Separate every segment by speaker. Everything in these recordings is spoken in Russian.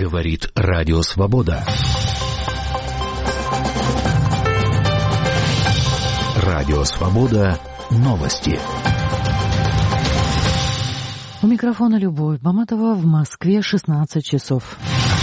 Speaker 1: Говорит Радио Свобода. Радио Свобода. Новости.
Speaker 2: У микрофона Любовь Баматова. В Москве 16 часов.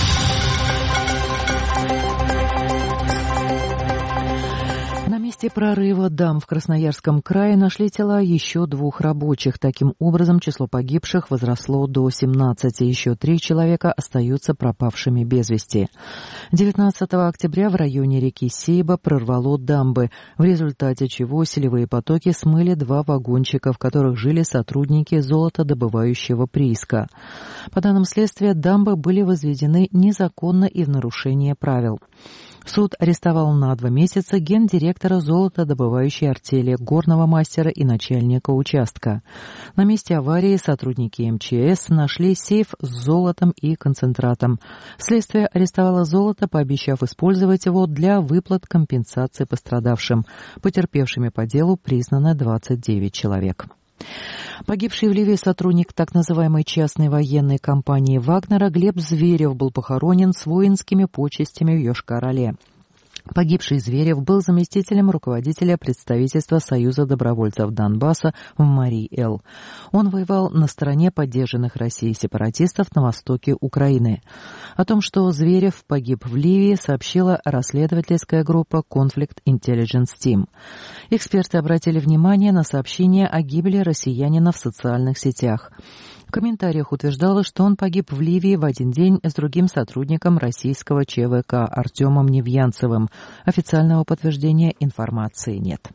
Speaker 2: На месте прорыва дам в Красноярском крае нашли тела еще 2 рабочих. Таким образом, число погибших возросло до 17. Еще 3 человека остаются пропавшими без вести. 19 октября в районе реки Сейба прорвало дамбы, в результате чего селевые потоки смыли 2 вагончика, в которых жили сотрудники золотодобывающего прииска. По данным следствия, дамбы были возведены незаконно и в нарушение правил. Суд арестовал на 2 месяца гендиректора золотодобывающей артели, горного мастера и начальника участка. На месте аварии сотрудники МЧС нашли сейф с золотом и концентратом. Следствие арестовало золото, пообещав использовать его для выплат компенсации пострадавшим. Потерпевшими по делу признано 29 человек. Погибший в Ливии сотрудник так называемой частной военной компании «Вагнера» Глеб Зверев был похоронен с воинскими почестями в Йошкар-Оле. Погибший Зверев был заместителем руководителя представительства Союза добровольцев Донбасса в Марий-Эл. Он воевал на стороне поддержанных Россией сепаратистов на востоке Украины. О том, что Зверев погиб в Ливии, сообщила расследовательская группа Conflict Intelligence Team. Эксперты обратили внимание на сообщение о гибели россиянина в социальных сетях. В комментариях утверждалось, что он погиб в Ливии в один день с другим сотрудником российского ЧВК Артемом Невьянцевым. Официального подтверждения информации нет.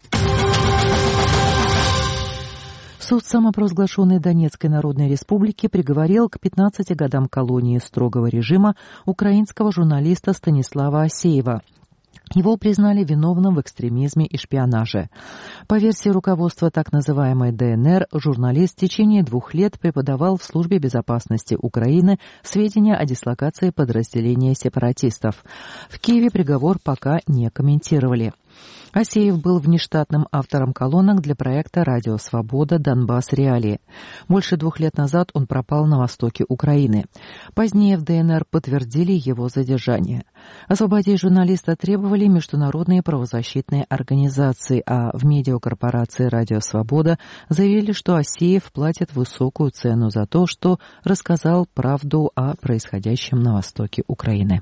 Speaker 2: Суд самопровозглашенной Донецкой Народной Республики приговорил к 15 годам колонии строгого режима украинского журналиста Станислава Асеева. Его признали виновным в экстремизме и шпионаже. По версии руководства так называемой ДНР, журналист в течение 2 лет преподавал в Службе безопасности Украины сведения о дислокации подразделения сепаратистов. В Киеве приговор пока не комментировали. Асеев был внештатным автором колонок для проекта «Радио Свобода. Донбасс. Реалии». Больше 2 лет назад он пропал на востоке Украины. Позднее в ДНР подтвердили его задержание. Освободить журналиста требовали международные правозащитные организации, а в медиакорпорации «Радио Свобода» заявили, что Асеев платит высокую цену за то, что рассказал правду о происходящем на востоке Украины.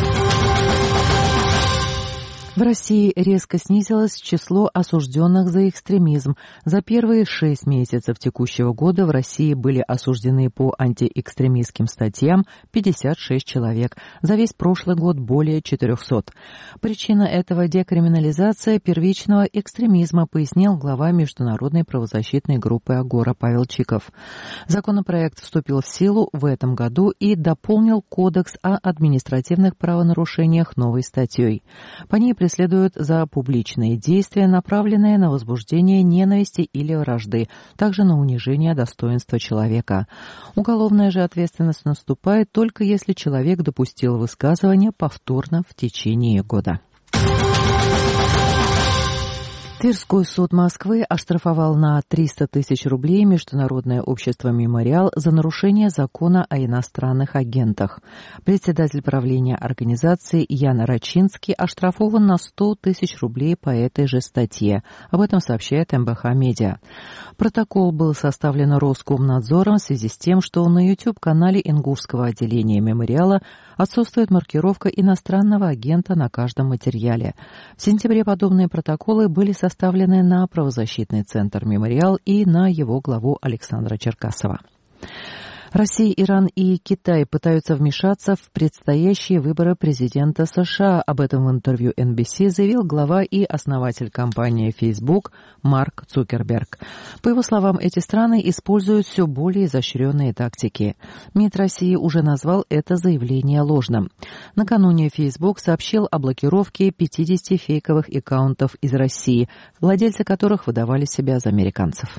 Speaker 2: В России резко снизилось число осужденных за экстремизм. За первые 6 месяцев текущего года в России были осуждены по антиэкстремистским статьям 56 человек. За весь прошлый год более 400. Причина этого — декриминализация первичного экстремизма, пояснил глава международной правозащитной группы «Агора» Павел Чиков. Законопроект вступил в силу в этом году и дополнил Кодекс о административных правонарушениях новой статьей. По ней преследуют за публичные действия, направленные на возбуждение ненависти или вражды, также на унижение достоинства человека. Уголовная же ответственность наступает только если человек допустил высказывание повторно в течение года. Тверской суд Москвы оштрафовал на 300 тысяч рублей Международное общество «Мемориал» за нарушение закона о иностранных агентах. Председатель правления организации Ян Рачинский оштрафован на 100 тысяч рублей по этой же статье. Об этом сообщает МБХ Медиа. Протокол был составлен Роскомнадзором в связи с тем, что на YouTube-канале Ингушского отделения «Мемориала» отсутствует маркировка иностранного агента на каждом материале. В сентябре подобные протоколы были составлены на правозащитный центр «Мемориал» и на его главу Александра Черкасова. Россия, Иран и Китай пытаются вмешаться в предстоящие выборы президента США. Об этом в интервью NBC заявил глава и основатель компании Facebook Марк Цукерберг. По его словам, эти страны используют все более изощренные тактики. МИД России уже назвал это заявление ложным. Накануне Facebook сообщил о блокировке 50 фейковых аккаунтов из России, владельцы которых выдавали себя за американцев.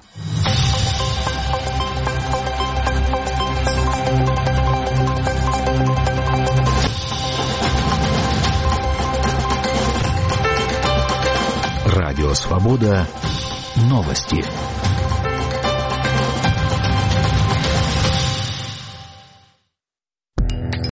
Speaker 1: Радио Свобода. Новости.